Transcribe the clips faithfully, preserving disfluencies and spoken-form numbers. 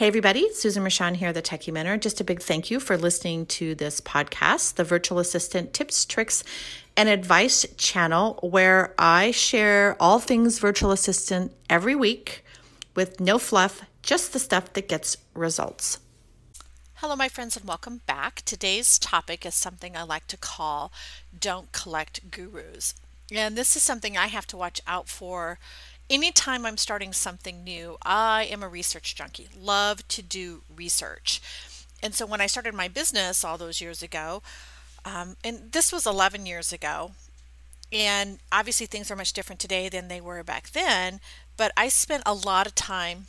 Hey everybody, Susan Rashan here, the Techie Mentor. Just a big thank you for listening to this podcast, the Virtual Assistant Tips, Tricks, and Advice channel, where I share all things virtual assistant every week with no fluff, just the stuff that gets results. Hello, my friends, and welcome back. Today's topic is something I like to call Don't Collect Gurus. And this is something I have to watch out for. Anytime I'm starting something new. I am a research junkie, love to do research. And so when I started my business all those years ago, um, and this was eleven years ago, and obviously things are much different today than they were back then, but I spent a lot of time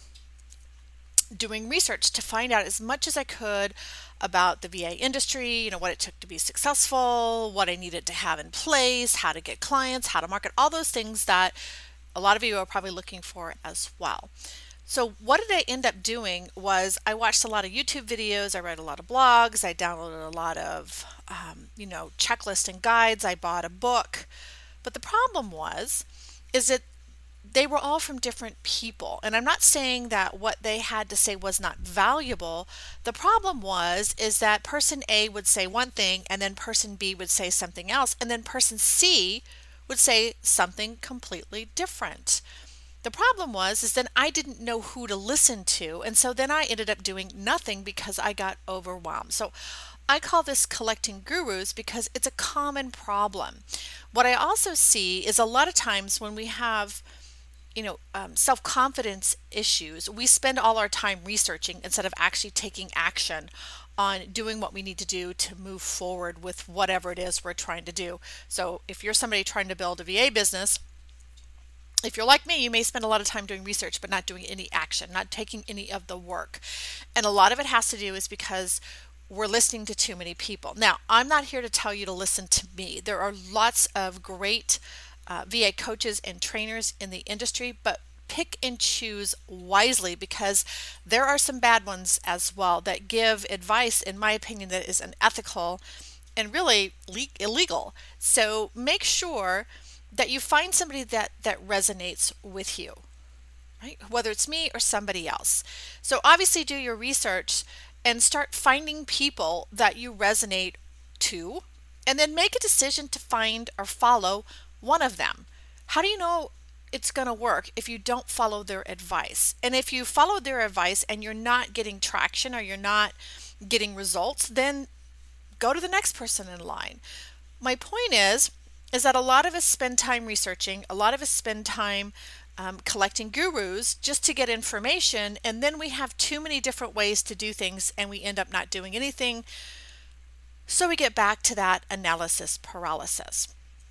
doing research to find out as much as I could about the V A industry, you know, what it took to be successful, what I needed to have in place, how to get clients, how to market, all those things that a lot of you are probably looking for as well. So what did I end up doing was I watched a lot of YouTube videos, I read a lot of blogs, I downloaded a lot of, um, you know, checklists and guides, I bought a book. But the problem was, is that they were all from different people. And I'm not saying that what they had to say was not valuable. The problem was, is that person A would say one thing and then person B would say something else. And then person C would say something completely different. The problem was is then I didn't know who to listen to, and so then I ended up doing nothing because I got overwhelmed. So I call this collecting gurus because it's a common problem. What I also see is a lot of times when we have you know, um, self-confidence issues, we spend all our time researching instead of actually taking action on doing what we need to do to move forward with whatever it is we're trying to do. So if you're somebody trying to build a V A business, if you're like me, you may spend a lot of time doing research but not doing any action, not taking any of the work. And a lot of it has to do is because we're listening to too many people. Now, I'm not here to tell you to listen to me. There are lots of great Uh, V A coaches and trainers in the industry, but pick and choose wisely because there are some bad ones as well that give advice, in my opinion, that is unethical and really le- illegal. So make sure that you find somebody that, that resonates with you, right? Whether it's me or somebody else. So obviously do your research and start finding people that you resonate to, and then make a decision to find or follow one of them. How do you know it's going to work if you don't follow their advice? And if you follow their advice and you're not getting traction or you're not getting results, then go to the next person in line. My point is, is that a lot of us spend time researching, a lot of us spend time um, collecting gurus just to get information, and then we have too many different ways to do things and we end up not doing anything. So we get back to that analysis paralysis.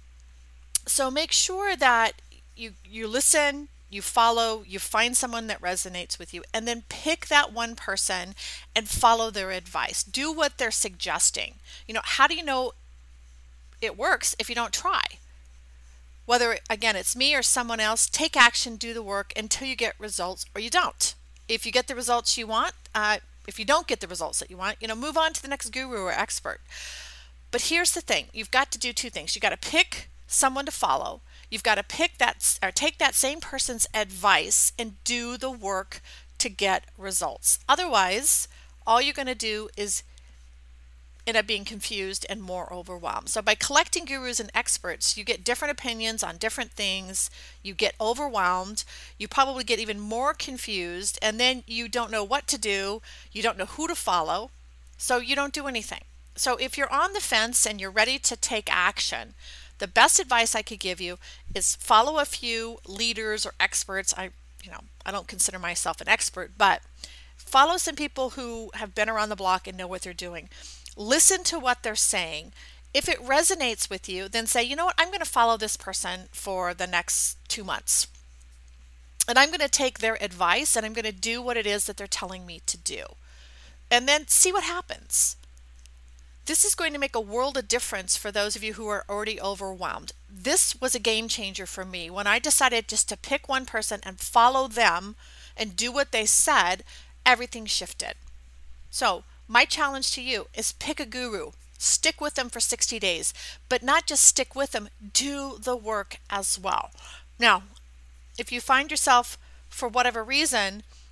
So make sure that you you listen, you follow, you find someone that resonates with you, and then pick that one person and follow their advice. Do what they're suggesting. You know, how do you know it works if you don't try? Whether, again, it's me or someone else, take action, do the work until you get results or you don't. If you get the results you want, uh, if you don't get the results that you want, you know, move on to the next guru or expert. But here's the thing. You've got to do two things. You got to pick someone to follow. You've got to pick that or take that same person's advice and do the work to get results. Otherwise, all you're going to do is end up being confused and more overwhelmed. So by collecting gurus and experts, you get different opinions on different things. You get overwhelmed. You probably get even more confused, and then you don't know what to do. You don't know who to follow. So you don't do anything. So if you're on the fence and you're ready to take action, the best advice I could give you is follow a few leaders or experts. I, you know, I don't consider myself an expert, but follow some people who have been around the block and know what they're doing. Listen to what they're saying. If it resonates with you, then say, you know what, I'm going to follow this person for the next two months. And I'm going to take their advice and I'm going to do what it is that they're telling me to do. And then see what happens. This is going to make a world of difference for those of you who are already overwhelmed. This was a game changer for me. When I decided just to pick one person and follow them and do what they said, everything shifted. So my challenge to you is pick a guru. Stick with them for sixty days, but not just stick with them, do the work as well. Now, if you find yourself, for whatever reason,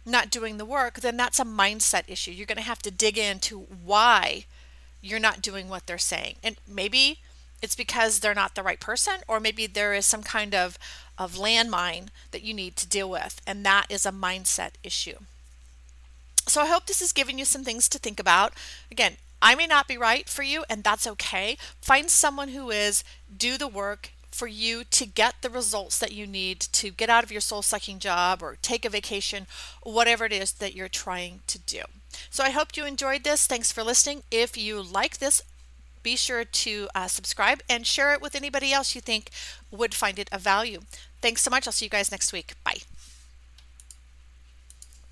not doing the work, then that's a mindset issue. You're going to have to dig into why you're not doing what they're saying. And maybe it's because they're not the right person, or maybe there is some kind of, of landmine that you need to deal with, and that is a mindset issue. So I hope this is giving you some things to think about. Again, I may not be right for you, and that's okay. Find someone who is, do the work for you to get the results that you need to get out of your soul-sucking job or take a vacation, whatever it is that you're trying to do. So I hope you enjoyed this. Thanks for listening. If you like this, be sure to uh, subscribe and share it with anybody else you think would find it of value. Thanks so much. I'll see you guys next week. Bye.